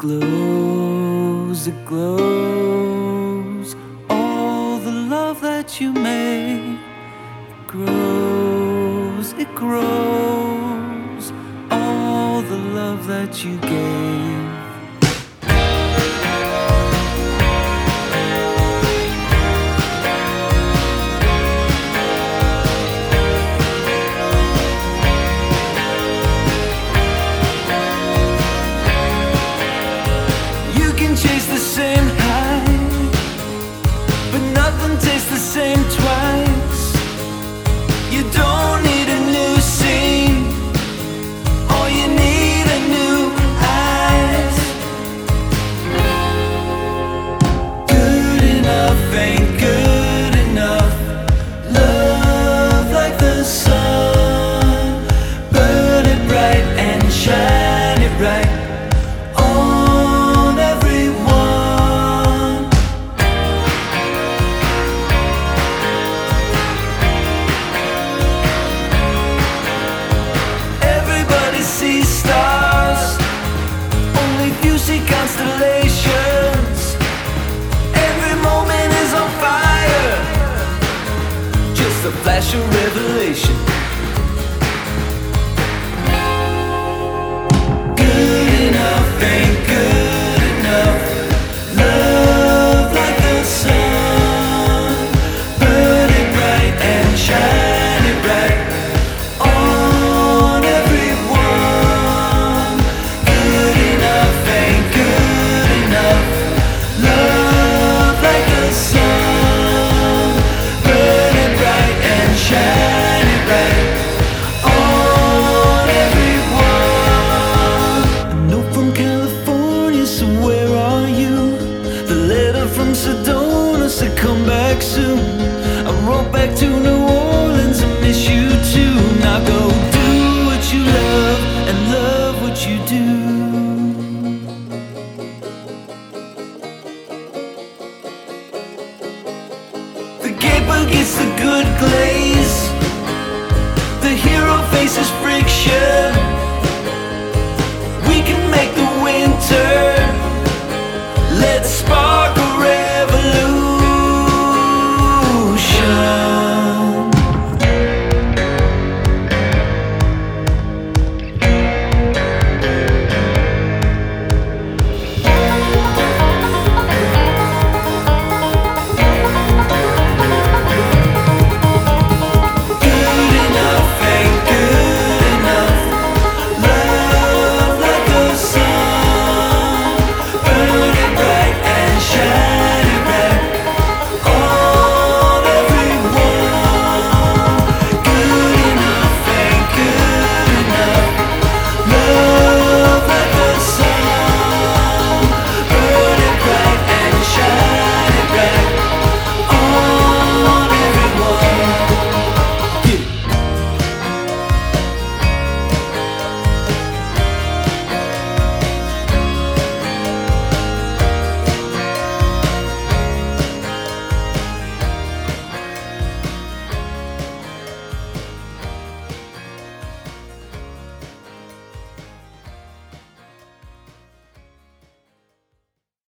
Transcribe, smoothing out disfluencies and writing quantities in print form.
it glows. All the love that you make, it grows. All the love that you gave. Chase the same high, but nothing tastes the same twice. You don't need a new scene, all you need are new eyes. Good enough ain't good enough. Love like the sun, burn it bright and shine it right. See stars, only few see constellations. Every moment is on fire, just a flash of revelation. Good enough ain't good enough. Love like the sun, burn it bright and shine it bright. From Sedona said come back soon. I wrote back to New Orleans, I miss you too. Now go do what you love and love what you do. The gaper gets the good glaze, the hero faces friction.